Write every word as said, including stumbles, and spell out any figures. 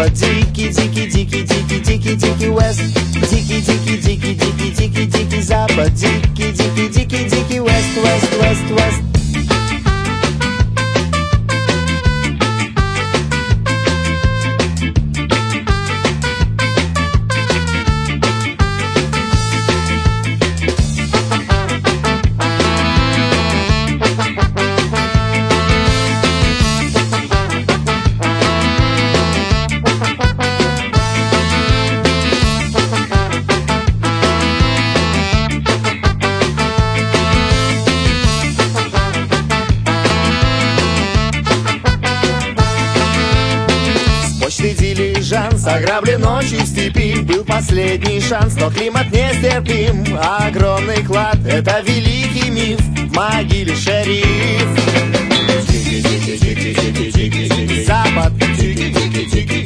Запад, дикий, дикий, дикий, дикий, дикий, дикий Вест. Дикий, дикий, дикий, дикий, дикий, дикий Запад, дикий, дикий, дикий, дикий Вест, Вест, Вест, Вест. Дилижанс ограблен ночью в степи. Был последний шанс, но климат нестерпим. Огромный клад — это великий миф. В могиле шериф. Запад,